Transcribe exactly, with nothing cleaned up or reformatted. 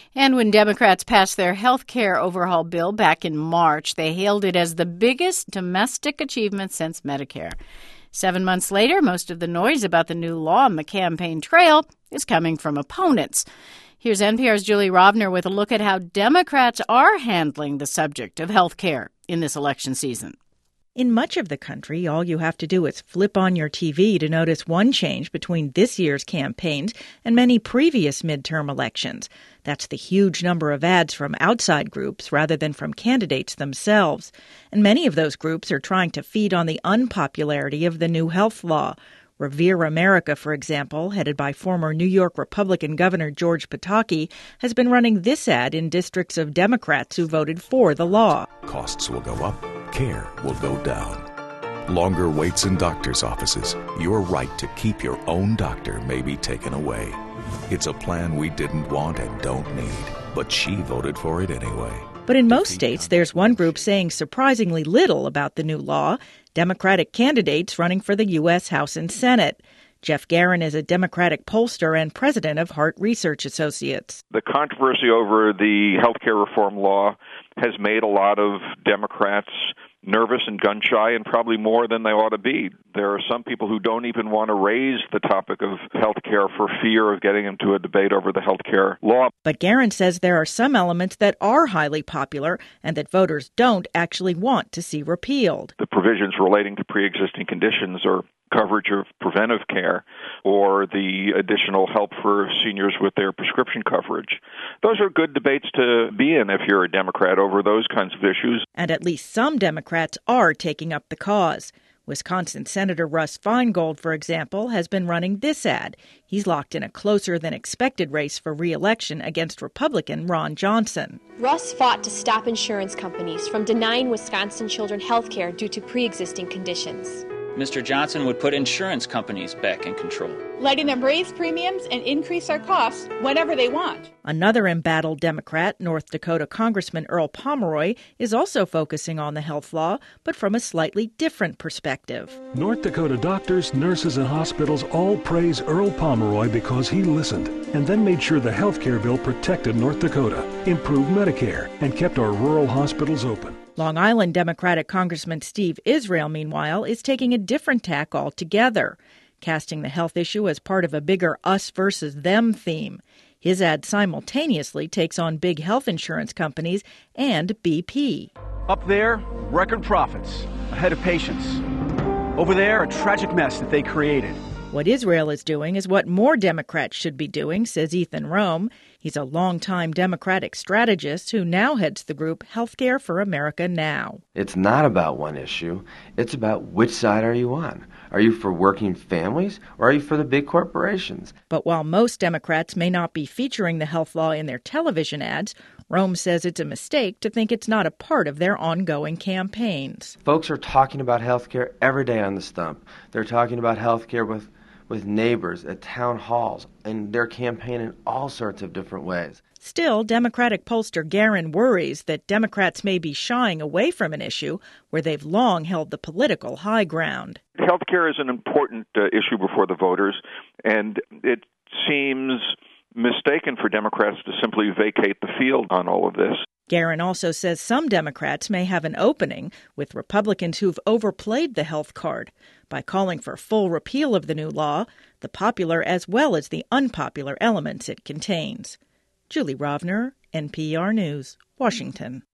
And when Democrats passed their health care overhaul bill back in March, they hailed it as the biggest domestic achievement since Medicare. Seven months later, most of the noise about the new law on the campaign trail is coming from opponents. Here's N P R's Julie Rovner with a look at how Democrats are handling the subject of health care in this election season. In much of the country, all you have to do is flip on your T V to notice one change between this year's campaigns and many previous midterm elections. That's the huge number of ads from outside groups rather than from candidates themselves. And many of those groups are trying to feed on the unpopularity of the new health law. Revere America, for example, headed by former New York Republican Governor George Pataki, has been running this ad in districts of Democrats who voted for the law. Costs will go up, care will go down. Longer waits in doctors' offices. Your right to keep your own doctor may be taken away. It's a plan we didn't want and don't need, but she voted for it anyway. But in most states, there's one group saying surprisingly little about the new law, Democratic candidates running for the U S House and Senate. Jeff Garin is a Democratic pollster and president of Hart Research Associates. The controversy over the health care reform law has made a lot of Democrats nervous and gun-shy, and probably more than they ought to be. There are some people who don't even want to raise the topic of health care for fear of getting into a debate over the health care law. But Garin says there are some elements that are highly popular and that voters don't actually want to see repealed. The provisions relating to pre-existing conditions or coverage of preventive care, or the additional help for seniors with their prescription coverage. Those are good debates to be in if you're a Democrat over those kinds of issues. And at least some Democrats are taking up the cause. Wisconsin Senator Russ Feingold, for example, has been running this ad. He's locked in a closer-than-expected race for re-election against Republican Ron Johnson. Russ fought to stop insurance companies from denying Wisconsin children health care due to pre-existing conditions. Mister Johnson would put insurance companies back in control, letting them raise premiums and increase our costs whenever they want. Another embattled Democrat, North Dakota Congressman Earl Pomeroy, is also focusing on the health law, but from a slightly different perspective. North Dakota doctors, nurses, and hospitals all praise Earl Pomeroy because he listened and then made sure the health care bill protected North Dakota, improved Medicare, and kept our rural hospitals open. Long Island Democratic Congressman Steve Israel, meanwhile, is taking a different tack altogether, casting the health issue as part of a bigger us versus them theme. His ad simultaneously takes on big health insurance companies and B P. Up there, record profits, ahead of patients. Over there, a tragic mess that they created. What Israel is doing is what more Democrats should be doing, says Ethan Rome. He's a longtime Democratic strategist who now heads the group Healthcare for America Now. It's not about one issue. It's about which side are you on. Are you for working families or are you for the big corporations? But while most Democrats may not be featuring the health law in their television ads, Rome says it's a mistake to think it's not a part of their ongoing campaigns. Folks are talking about health care every day on the stump. They're talking about health care with with neighbors at town halls, and they're campaigning all sorts of different ways. Still, Democratic pollster Garin worries that Democrats may be shying away from an issue where they've long held the political high ground. Health care is an important uh, issue before the voters, and it seems mistaken for Democrats to simply vacate the field on all of this. Garin also says some Democrats may have an opening with Republicans who've overplayed the health card by calling for full repeal of the new law, the popular as well as the unpopular elements it contains. Julie Rovner, N P R News, Washington.